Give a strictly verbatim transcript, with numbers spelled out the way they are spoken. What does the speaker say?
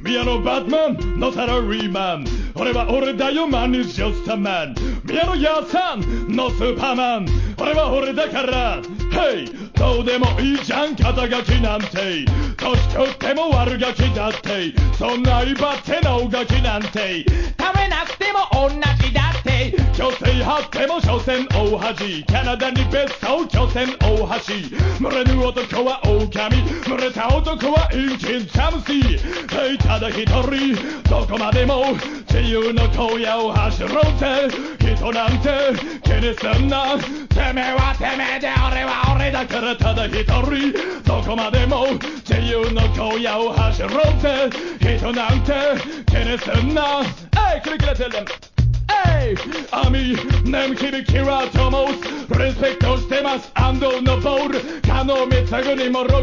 宮のバットマンのサラリーマン、俺は俺だよマン is just a man。 宮のヤーさんのスーパーマン、俺は俺だから Hey どうでもいいじゃん肩書きなんて、年食っても悪ガキだって、そんな威張ってのガキなんて食べなくても同じだって、虚勢張っても所詮大恥、カナダに別荘巨船大橋、群れぬ男は狼、群れた男は陰菌サムシー。 Hey ただ一人どこまでも自由の荒野を走ろうぜ、人なんて気にすんな、てめえはてめえで俺は俺だから、ただ一人どこまでも自由の荒野を走ろうぜ、人なんて気にすんな。えいキラキラテレンHey! 網眠響きはと申す、リスペクトしてます安藤のボール、可能見つぐにも